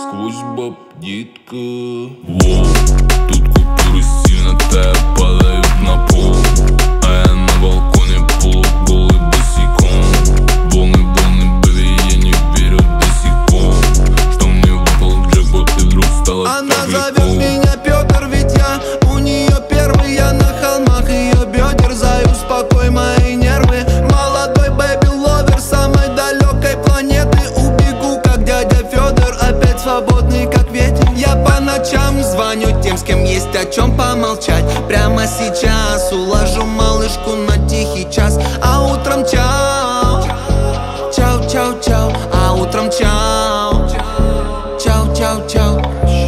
сквозь баб, детка. Воу, тут купюры сильно тая падают на пол, а я на балконе полуголый босиком. Волны, бэби, я не верю до сих пор, что мне выпал джекпот и вдруг стало Она так зовет легко. меня Петр, ведь я у нее первый. Я на холмах ее бедер, заю, успокой мои нервы. Молодой бэби-ловер самой далекой планеты. Убегу, как дядя Федор, опять свободный, как ветер. Я по ночам звоню тем, с кем есть о чем помолчать. Прямо сейчас уложу малышку на тихий час, а утром чау, чау, чау, чау, а утром чау, чау, чау, чау.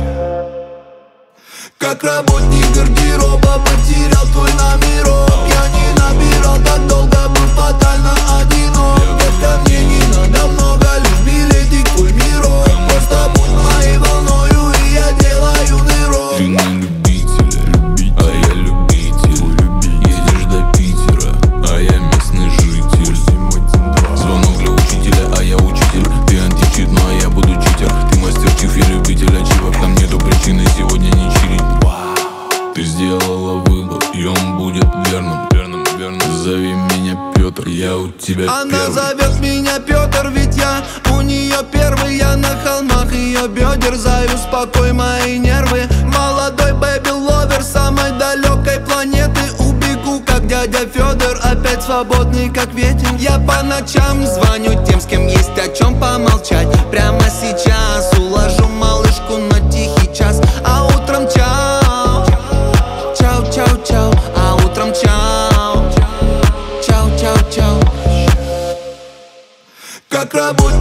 Как работник гардероба потерял твой номерок. Я не набирал, так долго был фатально одинок. Детка, мне не надо много, лишь билетик в твой мирок. Просто будь моей волною, и я делаю нырок. Ты на любителя, а я любитель. Едешь до Питера, а я местный житель. Звонок для учителя, а я учитель. Ты античит, но я буду читер. Ты мастер чиф, я любитель ачивок. Там нету причины сегодня не чилить. Ты сделала выбор, и он будет верным, верным, верным. Зови меня Петр, я у тебя Она первый. зовет меня Петр, ведь я у нее первый. Я на холмах ее бедер, заю, успокой мои нервы. Молодой бэби-ловер самой далекой планеты. Убегу, как дядя Федор, опять свободный, как ветер. Я по ночам звоню тем, с кем есть о чем помолчать. Прямо сейчас уложу малышку на тихий час, а утром чау, чау, чау, чау, а утром чау, чау, чау, чау. Как работник